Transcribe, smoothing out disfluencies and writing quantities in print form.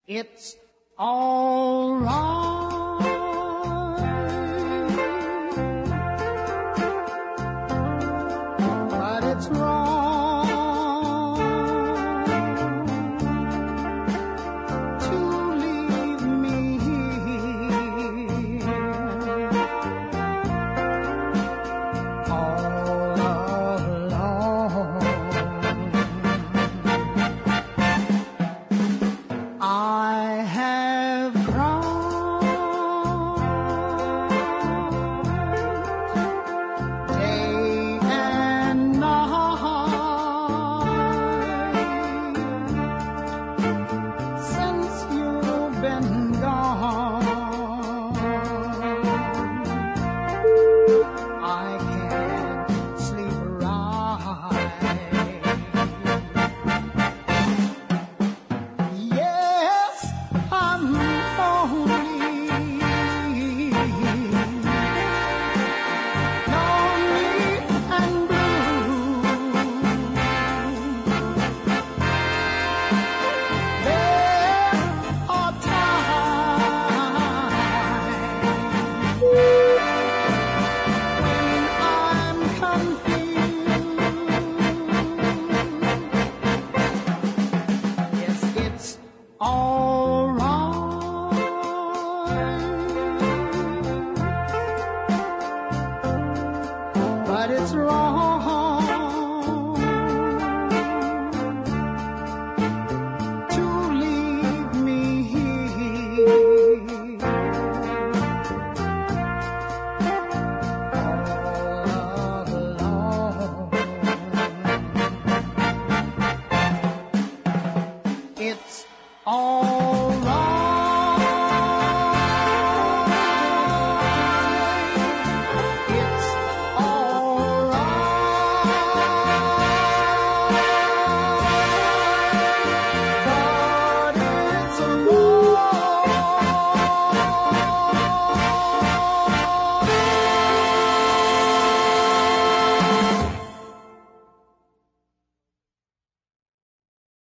It's all right, but it's wrong to leave me here all alone. I have cried day and night since you've been gone. I can't sleep right. Yes, I'm lonely and blue. There are times when I'm confused. Yes, it's all